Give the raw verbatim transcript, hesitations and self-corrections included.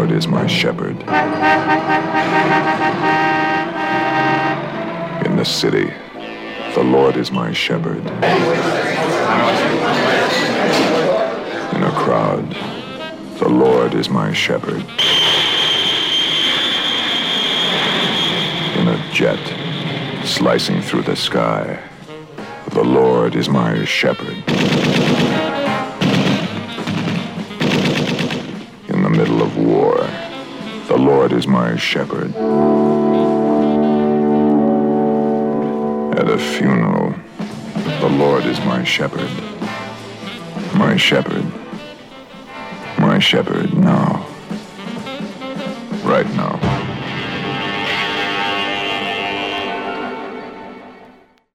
Lord is my shepherd. In the city, the Lord is my shepherd. In a crowd, the Lord is my shepherd. In a jet slicing through the sky, the Lord is my shepherd. In the middle of war, the Lord is my shepherd. At a funeral, the Lord is my shepherd. My shepherd. My shepherd now. Right now.